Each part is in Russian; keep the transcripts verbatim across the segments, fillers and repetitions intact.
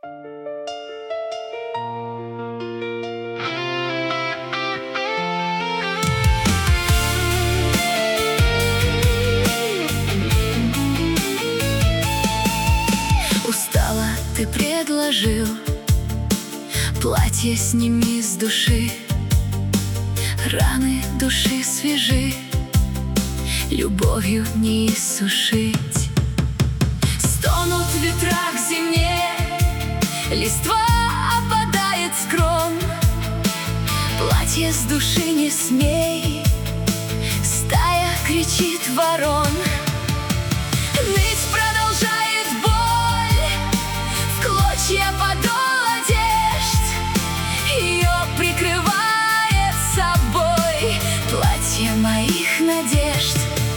Устала, ты предложил платье сними с души, раны души свежи, любовью не иссушить. Стонут ветра к зиме, листва опадает с крон. Платье с души не смей, стая кричит ворон. Ныть продолжает боль, в клочья подол одежд, ее прикрывает собой платье моих надежд.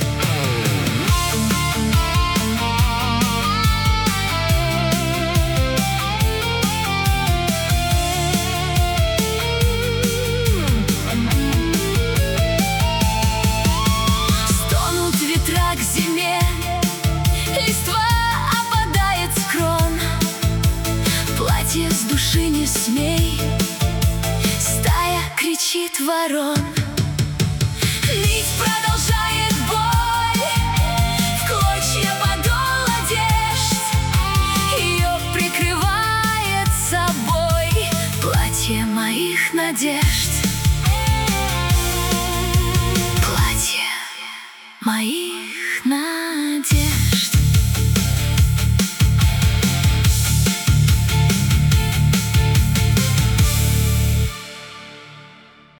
Стонут ветра к зиме, листва опадает с крон. Платье с души не смей, стая кричит ворон. Нить продолжает боль, в клочья подол одежд, ее прикрывает собой платье моих надежд. Платье моих надежд.